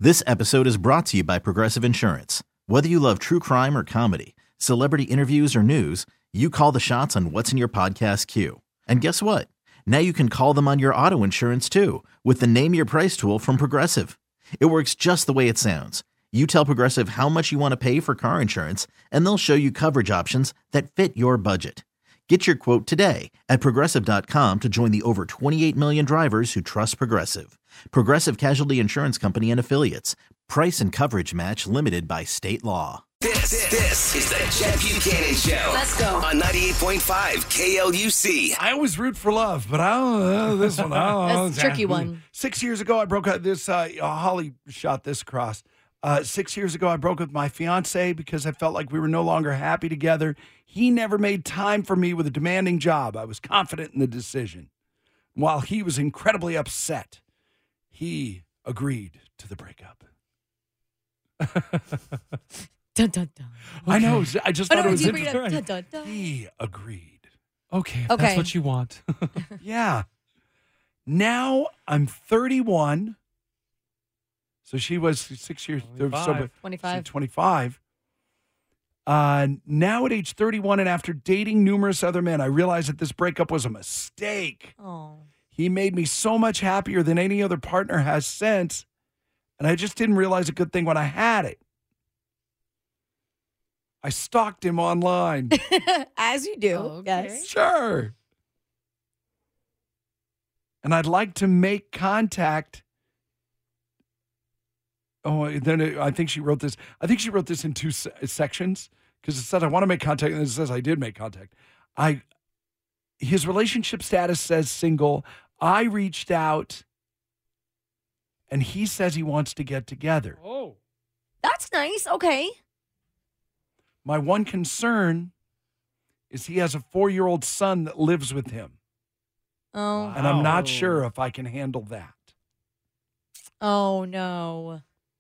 This episode is brought to you by Progressive Insurance. Whether you love true crime or comedy, celebrity interviews or news, you call the shots on what's in your podcast queue. And guess what? Now you can call them on your auto insurance too with the Name Your Price tool from Progressive. It works just the way it sounds. You tell Progressive how much you want to pay for car insurance, and they'll show you coverage options that fit your budget. Get your quote today at Progressive.com to join the over 28 million drivers who trust Progressive. Progressive Casualty Insurance Company and Affiliates. Price and coverage match limited by state law. This is the Chet Buchanan Show. Let's go. On 98.5 KLUC. I always root for love, but I don't know this one. That's a tricky one. 6 years ago, I broke up this. Holly shot this across. 6 years ago, I broke up with my fiance because I felt like we were no longer happy together. He never made time for me with a demanding job. I was confident in the decision. While he was incredibly upset, he agreed to the breakup. Dun, dun, dun. I know. I just thought it was Dun, interesting. dun, dun. He agreed. Okay, Okay. that's what you want. Yeah. Now I'm 31. So she was 6 years. 25. 25. 25. Now at age 31 and after dating numerous other men, I realized that this breakup was a mistake. Oh. He made me so much happier than any other partner has since. And I just didn't realize a good thing when I had it. I stalked him online. As you do. Okay. Yes. Sure. And I'd like to make contact. Oh, then I think she wrote this. I think she wrote this in two sections because it says I want to make contact, and it says I did make contact. His relationship status says single. I reached out, and he says he wants to get together. Oh. That's nice. Okay. My one concern is he has a 4-year-old son that lives with him, Oh. and I'm not Wow. sure if I can handle that. Oh, no.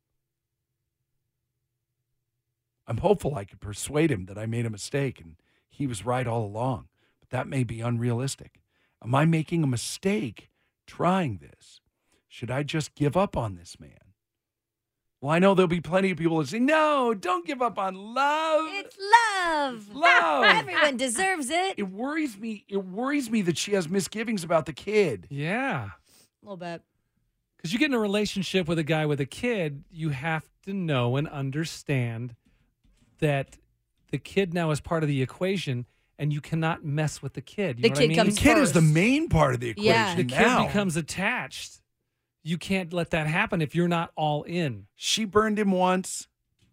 I'm hopeful I could persuade him that I made a mistake and he was right all along, but that may be unrealistic. Am I making a mistake trying this? Should I just give up on this man? Well, I know there'll be plenty of people that say, no, don't give up on love. It's love. Love. Everyone deserves it. It worries me. It worries me that she has misgivings about the kid. Yeah. A little bit. Because you get in a relationship with a guy with a kid, you have to know and understand that the kid now is part of the equation and you cannot mess with the kid. You The know what kid I mean? comes The kid is the first. main part of the equation Yeah. The kid now. becomes attached. You can't let that happen if you're not all in. She burned him once.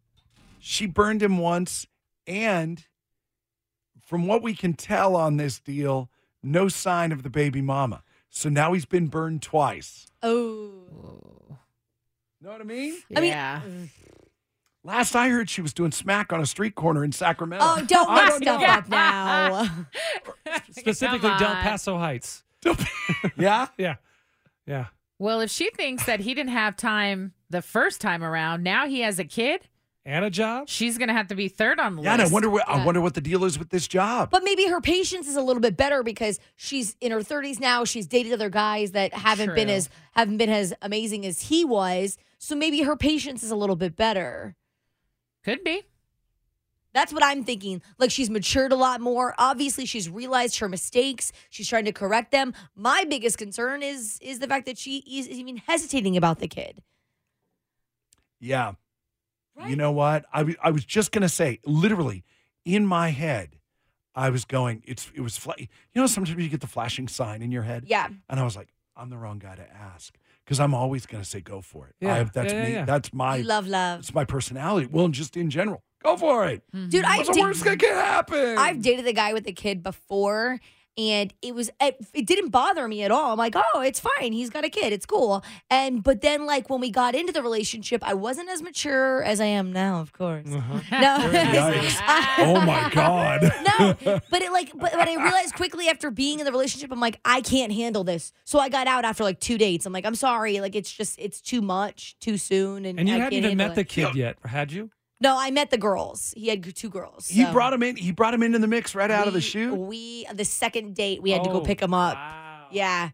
And from what we can tell on this deal, no sign of the baby mama. So now he's been burned twice. Oh. Know what I mean? I mean, Yeah. Last I heard, she was doing smack on a street corner in Sacramento. Oh, don't I make don't stuff know. up now. Specifically, Come Del on. Paso Heights. Yeah? Yeah. Yeah. Well, if she thinks that he didn't have time the first time around, now he has a kid, And a job? she's going to have to be third on the Yeah, and I list. wonder what the deal is with this job. But maybe her patience is a little bit better because she's in her 30s now. She's dated other guys that haven't been True. as amazing as he was. So maybe her patience is a little bit better. Could be. That's what I'm thinking. Like she's matured a lot more. Obviously, she's realized her mistakes. She's trying to correct them. My biggest concern is the fact that she is even hesitating about the kid. Yeah. Right? You know what? I was just going to say, literally, in my head, I was going, it was, you know, sometimes you get the flashing sign in your head? Yeah. And I was like, I'm the wrong guy to ask because I'm always going to say, go for it. Yeah. That's Yeah, me. yeah. That's my, You love love. it's my personality. Well, just in general, go for it. Dude, What's the worst that can happen? I've dated a guy with a kid before, and it didn't bother me at all. I'm like, oh, it's fine. He's got a kid. It's cool. But then like when we got into the relationship, I wasn't as mature as I am now, of course. No, Yikes. Oh my God. no, but I realized quickly after being in the relationship, I'm like, I can't handle this. So I got out after like 2 dates. I'm like, I'm sorry, like it's too much, too soon, And you I hadn't can't even handle met the it. kid yet, had you? No, I met the girls. He had 2 girls. He so. brought him in. He brought him into the mix right out of the chute. The second date, we had to go pick him up. Wow. Yeah.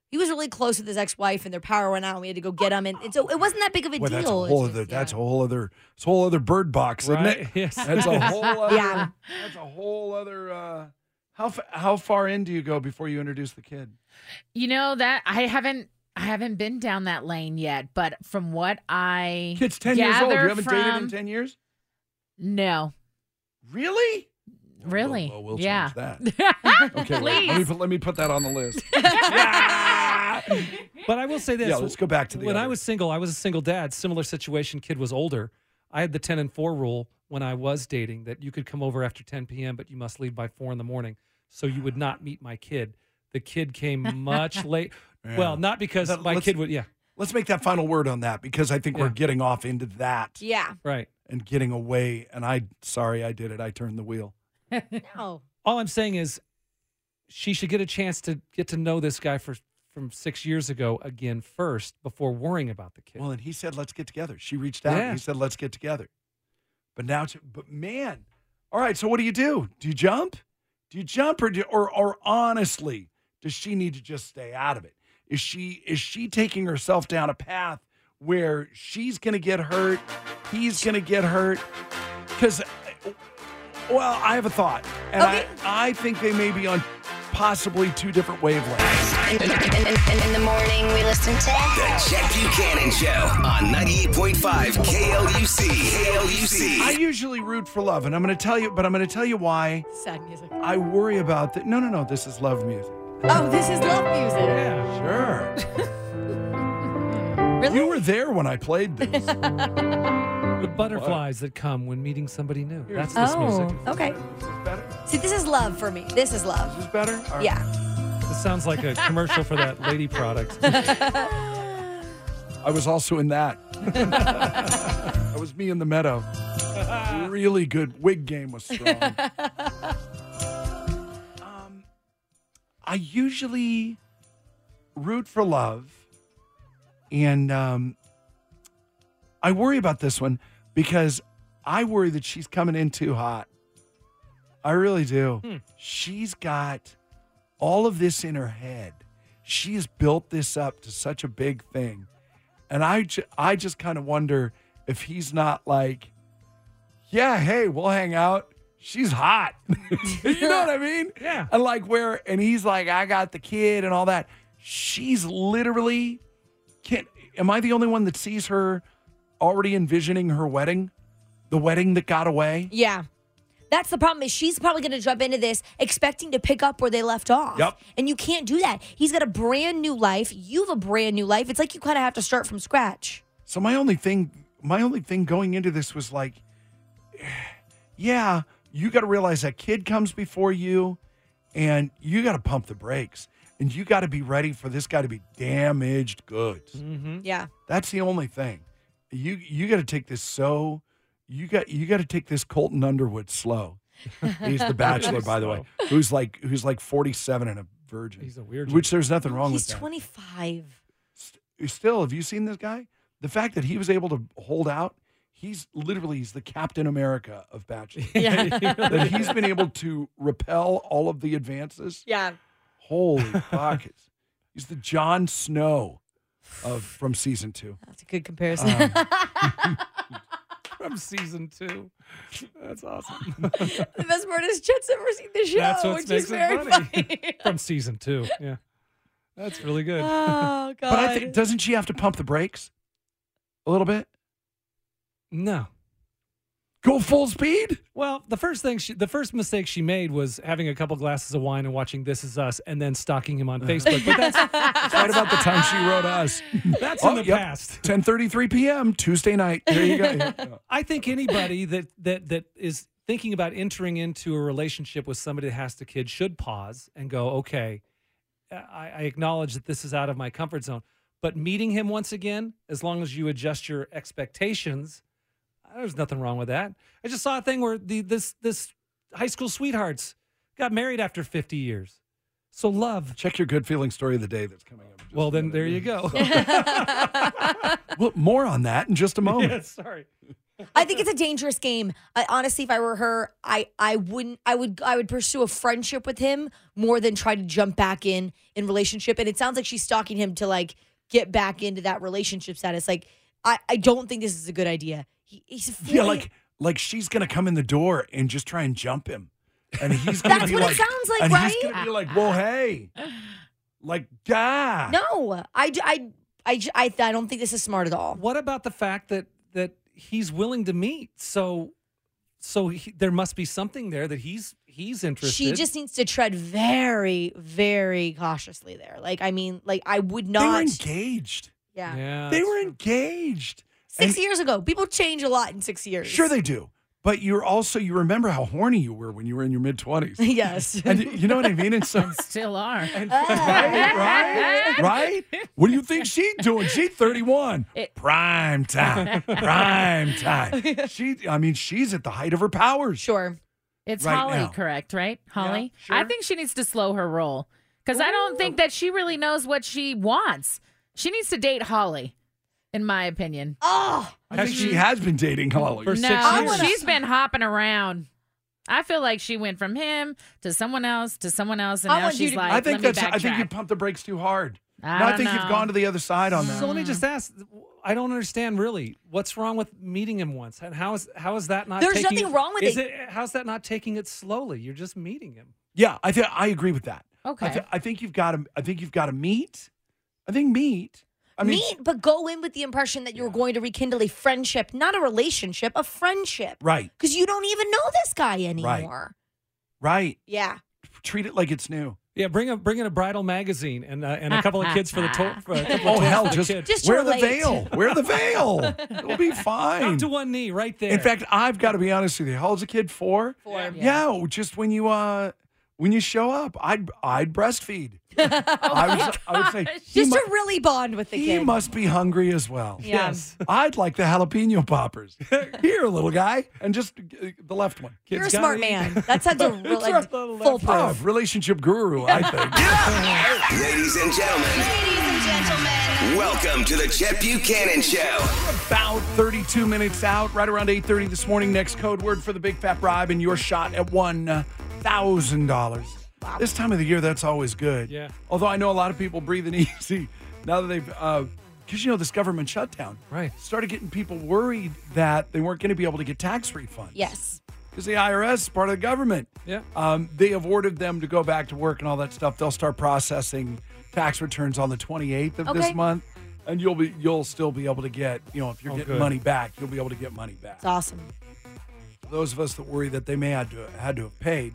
He was really close with his ex-wife, and their power went out, and we had to go get him. And so it wasn't that big of a Well, deal. that's a It's whole just- other. That's a whole other bird box, isn't Right? it? Yes. That's a whole other. Yeah. That's a whole other. How far in do you go before you introduce the kid? You know that I haven't been down that lane yet, but from what I Kid's 10 years old. You gather haven't dated in from- 10 years? No, Really? really, Well, we'll yeah. change that. Okay, wait, Please. let me put that on the list. But I will say this. Yeah, let's go back to the When I other. was single, I was a single dad. Similar situation. Kid was older. I had the 10 and 4 rule when I was dating that you could come over after 10 p.m., but you must leave by 4 in the morning. So you would not meet my kid. The kid came much late. Yeah. Well, not because my Let's- kid would. Yeah, Let's make that final word on that because I think we're Yeah. getting off into that Yeah. right. and getting away. And sorry, I did it. I turned the wheel. No. All I'm saying is she should get a chance to get to know this guy from 6 years ago again first before worrying about the kid. Well, and he said, let's get together. She reached out Yeah. and he said, let's get together. But man, all right. So what do you do? Do you jump? Do you jump or honestly, does she need to just stay out of it? Is she taking herself down a path where she's going to get hurt? He's going to get hurt? Because, well, I have a thought. And Okay. I think they may be on possibly two different wavelengths. In the morning, we listen to The Chet Buchanan Show on 98.5 KLUC. KLUC. I usually root for love, and I'm going to tell you why Sad music. I worry about that. No. This is love music. Oh, this is love music. yeah. Sure. Really? You were there when I played this. The butterflies that come when meeting somebody new. That's this Oh, music. okay. Is this better? See, this is love for me. This is Is love. this better? All right. Yeah. This sounds like a commercial for that lady product. I was also in that. That was me in the meadow. Really good. Wig game was strong. I usually root for love, and I worry about this one because I worry that she's coming in too hot. I really do. She's got all of this in her head. She has built this up to such a big thing. And I just kind of wonder if he's not like, yeah, hey, we'll hang out. She's hot. You know what I mean? Yeah. And he's like, I got the kid and all that. She's literally, am I the only one that sees her already envisioning her wedding? The wedding that got away? Yeah. That's the problem is she's probably going to jump into this expecting to pick up where they left off. Yep. And you can't do that. He's got a brand new life. You have a brand new life. It's like you kind of have to start from scratch. So my only thing going into this was like, yeah, you got to realize that kid comes before you, and you got to pump the brakes, and you got to be ready for this guy to be damaged goods. Yeah. That's the only thing. You got to take this you got to take this Colton Underwood slow. He's the Bachelor, by the way, who's like 47 and a virgin. He's a weird which there's nothing wrong He's with that. 25. Still, have you seen this guy? The fact that he was able to hold out, he's the Captain America of Bachelor. That he's been able to repel all of the advances. Yeah. Holy buckets. He's the Jon Snow from season 2. That's a good comparison. From season 2. That's awesome. The best part is Chet's never seen the show, That's what which makes is it very funny. funny. From season 2. Yeah. That's really good. Oh, God. But I think, doesn't she have to pump the brakes a little bit? No. Go full speed? Well, the first mistake she made was having a couple glasses of wine and watching This Is Us and then stalking him on Facebook. But that's Right about the time she wrote us. in the past. 10:33 p.m. Tuesday night. There you go. I think anybody that is thinking about entering into a relationship with somebody that has the kid should pause and go, okay, I acknowledge that this is out of my comfort zone. But meeting him once again, as long as you adjust your expectations, there's nothing wrong with that. I just saw a thing where this high school sweethearts got married after 50 years. So love. Check your good feeling story of the day that's coming up. in just Well, a then minute. there you go. Well, more on that in just a moment. Yeah, sorry. I think it's a dangerous game. Honestly, if I were her, I would pursue a friendship with him more than try to jump back in relationship. And it sounds like she's stalking him to like get back into that relationship status. Like, I don't think this is a good idea. He's 40. Yeah, like she's gonna come in the door and just try and jump him, and he's gonna That's be what like, it sounds like, and right? he's gonna be like, well, hey, like, God, No, I don't think this is smart at all. What about the fact that he's willing to meet? So there must be something there that he's interested. She just needs to tread very, very cautiously there. Like, I mean, like I would not. they were engaged. Yeah. They were engaged. 6 years ago. People change a lot in 6 years. Sure, they do. But you remember how horny you were when you were in your mid-20s. Yes. And you know what I mean? And so, Still are. right? What do you think she's doing? She's 31. Prime time. She's at the height of her powers. Sure. It's Right Holly, now. correct, right? Holly? Yeah, sure. I think she needs to slow her roll because I don't think that she really knows what she wants. She needs to date Holly, in my opinion. Oh, I think she has been dating Holly. For 6 No, years. she's been hopping around. I feel like she went from him to someone else, and I now want you she's to- like, I think let me I think you backtrack. pumped the brakes too hard. I think don't you've know. gone to the other side on that. So let me just ask. I don't understand really what's wrong with meeting him once, and how is that not? There's taking nothing wrong with is it. How's that not taking it slowly? You're just meeting him. Yeah, I agree with that. Okay. I think you've got to meet. I think meet. I mean, meet, but go in with the impression that you're going to rekindle a friendship, not a relationship, a friendship. right, Because you don't even know this guy anymore. right. Yeah. Treat it like it's new. Yeah, bring in a bridal magazine and a couple of kids for the for a couple Oh of hell, toys for the just, kids. Just wear the relate. veil. Wear the veil. It'll be fine. Down to one knee, right there. In fact, I've got to be honest with you. How old's a kid? 4? 4. Yeah, just when you show up, I'd breastfeed. I would say Just to really bond with the he kid. must be hungry as well. Yeah. yes, I'd like the jalapeno poppers. Here, little guy, and just the left one. You're a Kids smart gotta eat. man. That sounds a like, Oh, foolproof. relationship guru, I think. Ladies and gentlemen, Ladies and gentlemen. welcome to the Chet Buchanan Show. About 32 minutes out, right around 8:30 this morning. Next code word for the big fat bribe and your shot at $1,000. Wow. This time of the year, that's always good. Yeah. Although I know a lot of people breathing easy now that they've, because this government shutdown right. started getting people worried that they weren't going to be able to get tax refunds. Yes. Because the IRS is part of the government. Yeah. They have ordered them to go back to work and all that stuff. They'll start processing tax returns on the 28th of this Okay. month, and you'll still be able to get, if you're getting good. money back, you'll be able to get money back. It's awesome. Those of us that worry that they may had to have paid,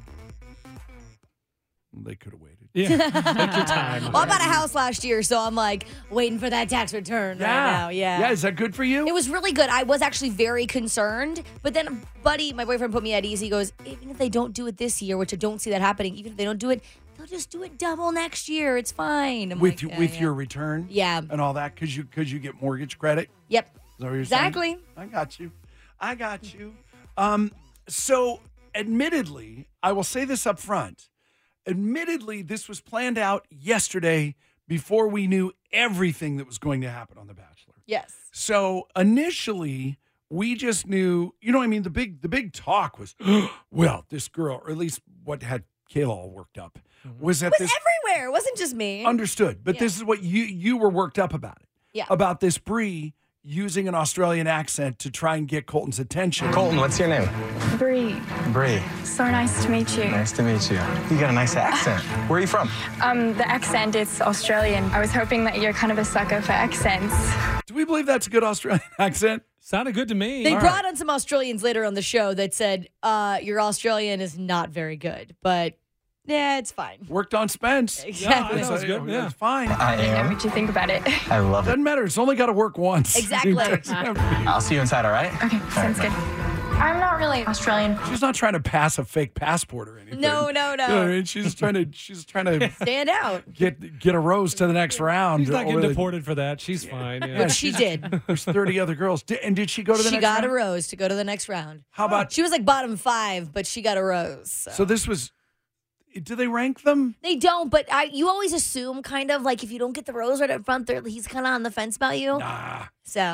they could have waited. Yeah, take your time. Well, I bought a house last year, so I'm like waiting for that tax return right now. Yeah. Yeah, is that good for you? It was really good. I was actually very concerned, but then buddy, my boyfriend put me at ease. He goes, even if they don't do it this year, which I don't see that happening, even if they don't do it, they'll just do it double next year. It's fine. I'm with like, with yeah. your return, Yeah. and all that, because you get mortgage credit. Yep. Is that what you're Exactly. saying? I got you. So, admittedly, I will say this up front. Admittedly, this was planned out yesterday before we knew everything that was going to happen on The Bachelor. Yes. So initially, we just knew, the big talk was, well, this girl, or at least what had Kayla all worked up, was that It was everywhere. It wasn't just me. understood. But Yeah. this is what you were worked up about it. Yeah. About this Bree using an Australian accent to try and get Colton's attention. Colton, what's your name? Bree, Bree. so nice to meet you. Nice to meet you. You got a nice accent. Where are you from? The accent is Australian. I was hoping that you're kind of a sucker for accents. Do we believe that's a good Australian accent? Sounded good to me. They All brought on some Australians later on the show that said, your Australian is not very good, but yeah, it's fine. Worked on Spence. Exactly. Yeah, that was good. Yeah. It's fine. I You know am. what you think about it. I love it. Doesn't matter. It's only got to work once. Exactly. I'll see you inside, all right? Okay, sounds good. I'm not really Australian. She's not trying to pass a fake passport or anything. No. You know what I mean? She's trying to Stand out. get a rose to the next round. She's not getting Or the- deported for that. She's fine. Yeah. But she did. There's 30 other girls. And did she go to the She next got round? a rose to go to the next round. How about She was like bottom 5, but she got a rose. so this was? Do they rank them? They don't, but you always assume kind of like if you don't get the rose right up front, he's kind of on the fence about you. Nah. So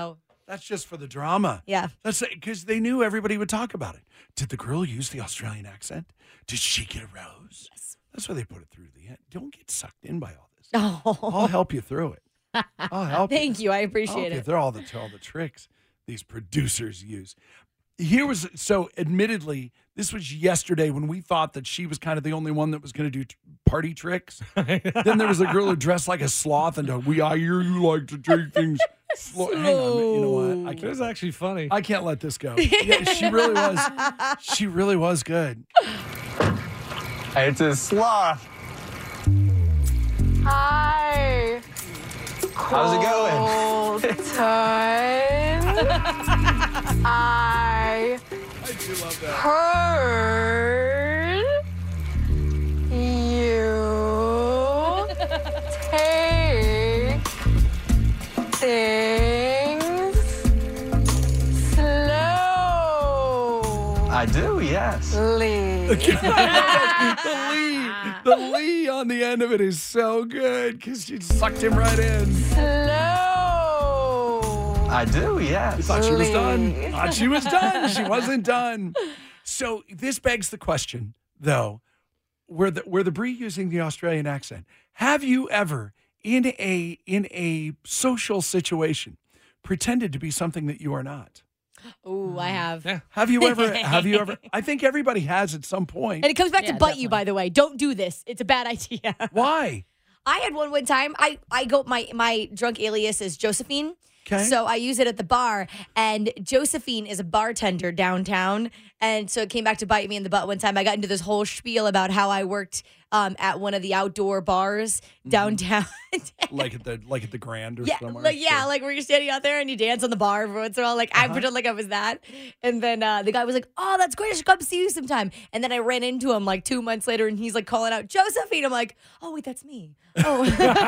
That's just for the drama. Yeah. That's because they knew everybody would talk about it. Did the girl use the Australian accent? Did she get a rose? Yes. That's why they put it through the end. Don't get sucked in by all this. Oh. I'll help you through it. I'll help you. Thank you. I appreciate it. They're all the tricks these producers use. Admittedly, this was yesterday when we thought that she was kind of the only one that was going to do party tricks. Then there was a girl who dressed like a sloth and I hear you like to take things slow. Hang on, you know what? It was actually funny. I can't let this go. Yeah, she really was. She really was good. It's a sloth. Hi. How's it going? I do love that. heard you take things slow. I do, yes. The Lee on the end of it is so good because she sucked him right in. I do, yes. Thought she was done. Thought she was done. She wasn't done. So this begs the question, though, were the Brie using the Australian accent? Have you ever, in a social situation, pretended to be something that you are not? Oh, I have. Yeah. Have you ever? I think everybody has at some point. And it comes back to bite definitely. you, by the way. Don't do this. It's a bad idea. Why? I had one time. I go my drunk alias is Josephine. Okay. So I use it at the bar, and Josephine is a bartender downtown, and so it came back to bite me in the butt one time. I got into this whole spiel about how I worked at one of the outdoor bars downtown. like at the Grand or Yeah, somewhere. like where you're standing out there and you dance on the bar every once in a while. Like I pretend like I was that, and then the guy was like, "Oh, that's great! I should come see you sometime." And then I ran into him like 2 months later, and he's like calling out Josephine. I'm like, "Oh wait, that's me." Oh,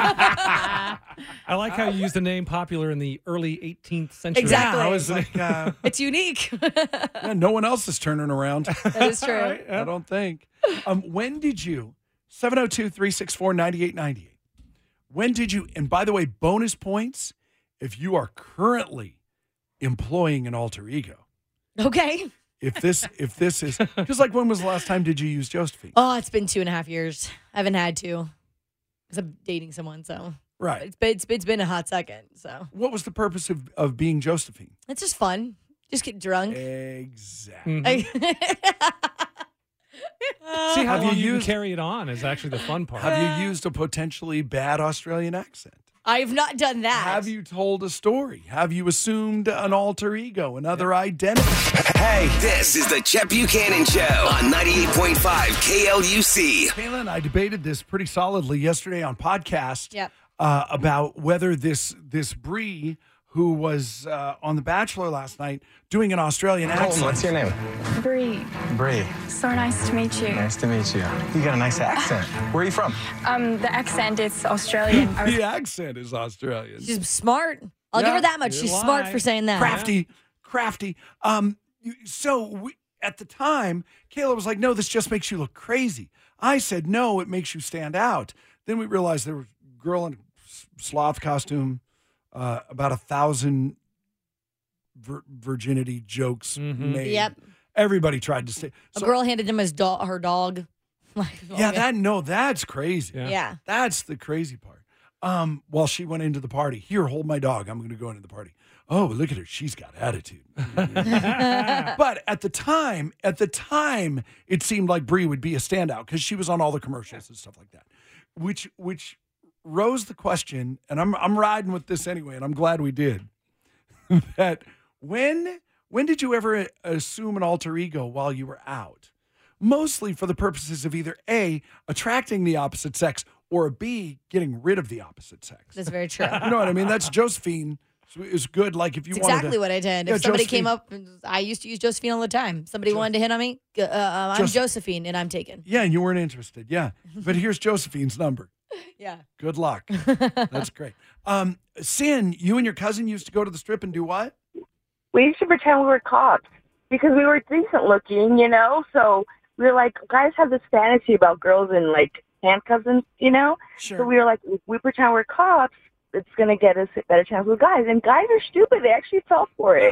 I like how you use the name popular in the early 18th century. Exactly. I was like, it's unique. yeah, no one else is turning around. That is true. I don't think. When did you? 702-364-9898. When did you? And by the way, bonus points if you are currently employing an alter ego. Okay. If this is because like when was the last time did you use Josephine? Oh, it's been 2.5 years. I haven't had to because I'm dating someone, so Right. it's been a hot second. So What was the purpose of being Josephine? it's just fun. Just get drunk. Exactly. See how Have you long you can used- carry it on is actually the fun part. Have you used a potentially bad Australian accent? I've not done that. Have you told a story? Have you assumed an alter ego, another identity? Hey, this is the Chet Buchanan Show on 98.5 KLUC. Kayla and I debated this pretty solidly yesterday on podcast Yep. about whether this Brie, who was on The Bachelor last night, doing an Australian accent. What's your name? Bree, Bree. so nice to meet you. Nice to meet you. You got a nice accent. Where are you from? The accent, it's Australian. I was The accent is Australian. She's smart. I'll give Yeah, her that much. you She's lie. smart for saying that. Crafty. At the time, Kayla was like, no, this just makes you look crazy. I said, no, it makes you stand out. Then we realized there was a girl in a sloth costume, about 1,000 virginity jokes made. Yep. Everybody tried to say. A girl handed him her dog. That's crazy. Yeah. That's the crazy part. While she went into the party, here, hold my dog. I'm going to go into the party. Oh, look at her. She's got attitude. But at the time, it seemed like Brie would be a standout because she was on all the commercials and stuff like that, which rose the question, and I'm riding with this anyway, and I'm glad we did, that when did you ever assume an alter ego while you were out? Mostly for the purposes of either A, attracting the opposite sex, or B, getting rid of the opposite sex. That's very true. You know what I mean? That's Josephine is good. Like if you That's wanted exactly to, what I did. Yeah, If somebody Josephine. came up, I used to use Josephine all the time. Somebody wanted to hit on me. I'm Josephine, and I'm taken. Yeah, and you weren't interested. Yeah. But here's Josephine's number. Yeah. Good luck. That's great. Sin, you and your cousin used to go to the strip and do what? We used to pretend we were cops because we were decent looking, you know? So we were like, guys have this fantasy about girls in like handcuffs and, you know? Sure. So we were like, we pretend we're cops it's going to get us a better chance with guys. And guys are stupid. They actually fell for it.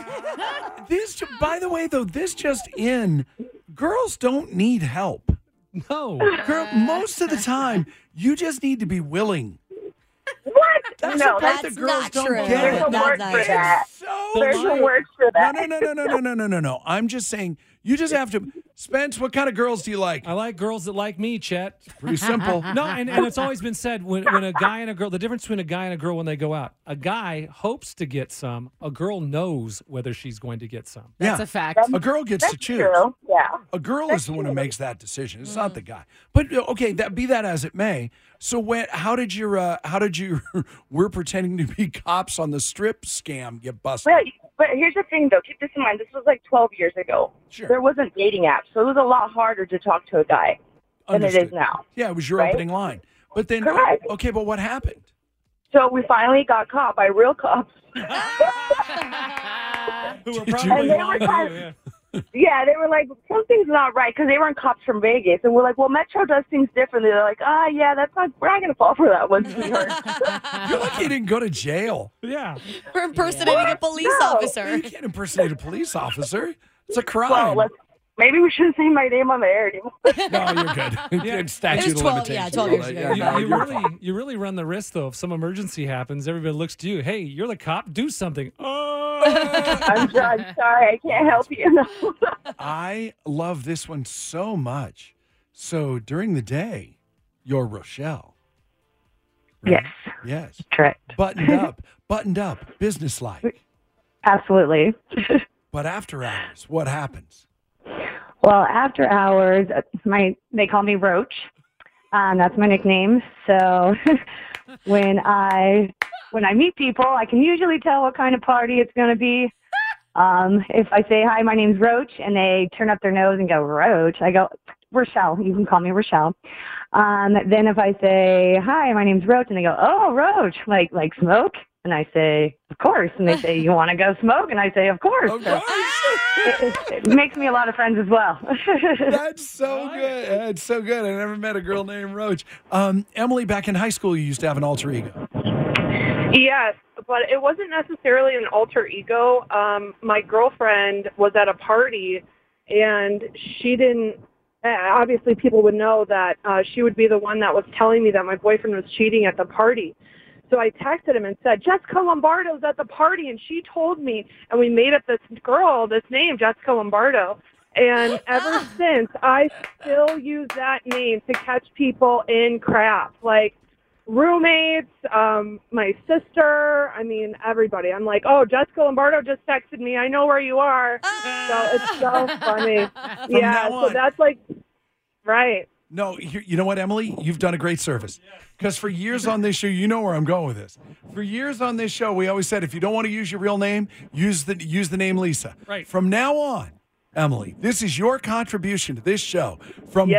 This, by the way, though, this just in, girls don't need help. No. Girl, most of the time, you just need to be willing. What? That's No, the part that's that girls not don't true. get. There's a That's word not for true. that. So There's a true. word for that. No. I'm just saying, you just have to. Spence, what kind of girls do you like? I like girls that like me, Chet. Pretty simple. No, and it's always been said when a guy and a girl, the difference between a guy and a girl when they go out, a guy hopes to get some, a girl knows whether she's going to get some. That's Yeah. a fact. A girl gets That's to choose. true. Yeah. A girl is the one who makes that decision. It's not the guy. But okay, be that as it may. So how did you we're pretending to be cops on the strip scam get busted? But here's the thing, though. Keep this in mind. This was like 12 years ago. Sure. There wasn't dating apps, so it was a lot harder to talk to a guy than it is Understood. now. Yeah, it was your Right? opening line. But then, Correct. okay, but what happened? So we finally got caught by real cops. Who are Did you- probably And they lying were to kind you, yeah. Yeah, they were like, something's not right, because they weren't cops from Vegas. And we're like, well, Metro does things differently. They're like, yeah, we're not going to fall for that one, sweetheart. You're lucky you didn't go to jail. Yeah. For impersonating a police No. officer. You can't impersonate a police officer. It's a crime. Well, maybe we shouldn't say my name on the air anymore. No, you're good. Yeah. Statute It was of 12 limitations. yeah, 12 years ago. no, You you're fine. you really run the risk, though. If some emergency happens, everybody looks to you. Hey, you're the cop. Do something. Oh. I'm sorry. I can't help you. I love this one so much. So during the day, you're Rochelle. Yes, Yes. correct. Buttoned up, businesslike. Absolutely. But after hours, what happens? Well, after hours, they call me Roach. That's my nickname. So when I meet people, I can usually tell what kind of party it's going to be. If I say, hi, my name's Roach, and they turn up their nose and go, Roach, I go, Rochelle. You can call me Rochelle. Then if I say, hi, my name's Roach, and they go, oh, Roach, like smoke? And I say, of course. And they say, you want to go smoke? And I say, of course. Of So course. it makes me a lot of friends as well. That's so good. That's so good. I never met a girl named Roach. Emily, back in high school, you used to have an alter ego. Yes, but it wasn't necessarily an alter ego. My girlfriend was at a party, and she didn't. Obviously, people would know that she would be the one that was telling me that my boyfriend was cheating at the party. So I texted him and said, Jessica Lombardo's at the party, and she told me, and we made up this name, Jessica Lombardo. And ever since, I still use that name to catch people in crap, like roommates, my sister, everybody. I'm like, oh, Jessica Lombardo just texted me. I know where you are. So it's so funny. Yeah, now so on. that's like, right. No, you know what, Emily? You've done a great service. Because for years on this show, you know where I'm going with this. For years on this show, we always said, if you don't want to use your real name, use the name Lisa. Right. From now on, Emily, this is your contribution to this show. From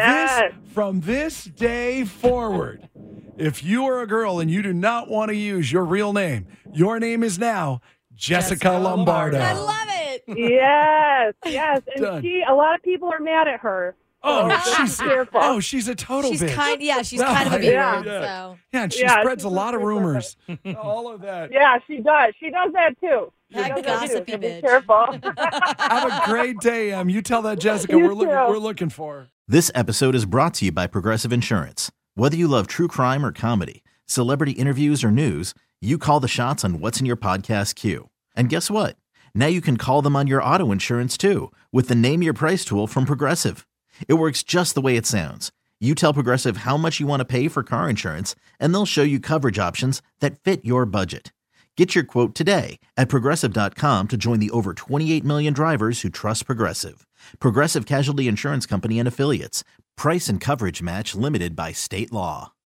this day forward, if you are a girl and you do not want to use your real name, your name is now Jessica Lombardo. I love it. Yes. Done. And a lot of people are mad at her. She's a total She's bitch. she's kind of a big Yeah. one. So. Yeah, and she spreads a lot of rumors. All of that. Yeah, she does. She does that too. That gossipy bitch. Be careful. Have a great day, Em. You tell that Jessica You we're too. looking for her. This episode is brought to you by Progressive Insurance. Whether you love true crime or comedy, celebrity interviews or news, you call the shots on what's in your podcast queue. And guess what? Now you can call them on your auto insurance too with the Name Your Price tool from Progressive. It works just the way it sounds. You tell Progressive how much you want to pay for car insurance, and they'll show you coverage options that fit your budget. Get your quote today at Progressive.com to join the over 28 million drivers who trust Progressive. Progressive Casualty Insurance Company and Affiliates. Price and coverage match limited by state law.